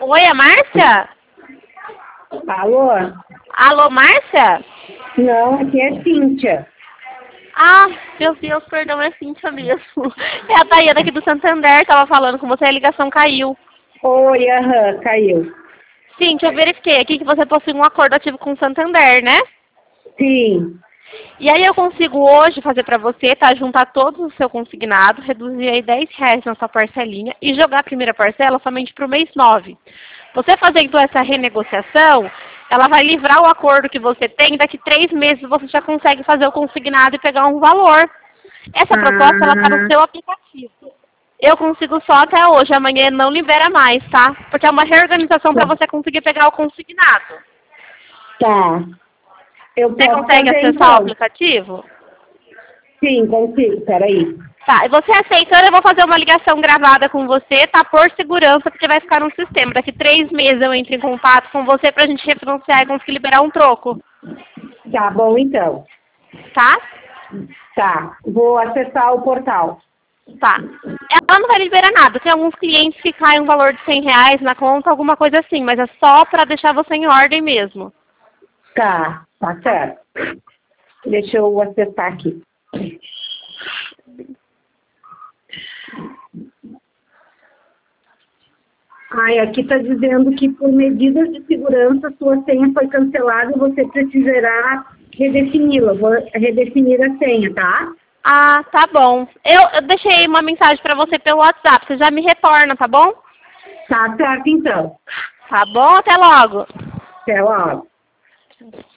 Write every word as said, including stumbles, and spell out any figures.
Oi, é Márcia? Alô? Alô, Márcia? Não, aqui é Cíntia. Ah, meu Deus, perdão, é Cíntia mesmo. É a Daiane aqui do Santander, tava falando com você, a ligação caiu. Oi, aham, caiu. Cíntia, eu verifiquei aqui que você possui um acordo ativo com o Santander, né? Sim. E aí eu consigo hoje fazer pra você, tá? Juntar todos o seu consignado, reduzir aí dez reais na sua parcelinha e jogar a primeira parcela somente pro mês nove. Você fazendo essa renegociação, ela vai livrar o acordo que você tem, daqui três meses você já consegue fazer o consignado e pegar um valor. Essa proposta, ela tá no Ah, seu aplicativo. Eu consigo só até hoje, amanhã não libera mais, tá? Porque é uma reorganização para você conseguir pegar o consignado. tá. Eu Você posso consegue fazer acessar o então? aplicativo? Sim, consigo. Peraí. Tá, e você aceitando, eu vou fazer uma ligação gravada com você, tá? Por segurança, porque vai ficar no sistema. Daqui três meses eu entro em contato com você pra gente refinanciar e conseguir liberar um troco, Tá bom, então. tá? Tá. Vou acessar o portal. Tá. Ela não vai liberar nada. Tem alguns clientes que caem um valor de cem reais na conta, alguma coisa assim, mas é só pra deixar você em ordem mesmo. Tá, tá certo. Deixa eu acessar aqui. Ai, aqui tá dizendo que por medidas de segurança sua senha foi cancelada e você precisará redefini-la. Vou redefinir a senha, tá? Ah, tá bom. Eu, eu deixei uma mensagem pra você pelo WhatsApp. Você já me retorna, tá bom? Tá certo, então. Tá bom? Até logo. Até logo.